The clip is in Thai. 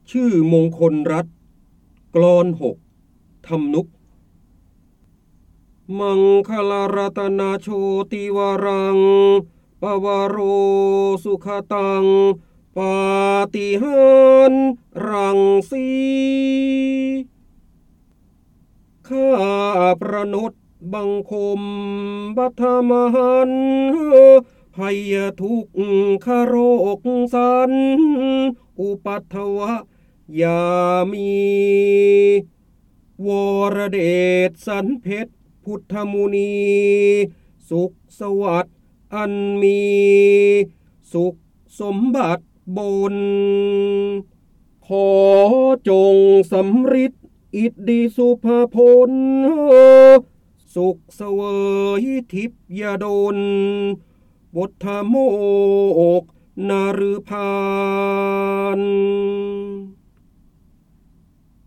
ชื่อมงคลรัตน์กลอน6ทำนุกมังคลารัตนาโชติวารังปวโรสุขตังปาฏิหาริย์รังสีข้าประนตบังคมบัทมหันภัยทุกขโรคสันอุปัตถวะยามีวรเดชสันเพชรพุทธมุนีสุขสวัสดิ์อันมีสุขสมบัติบนขอจงสำริดอิทธิสุภาพลสุขเสวยทิพยดลบทธโมกนาฤพา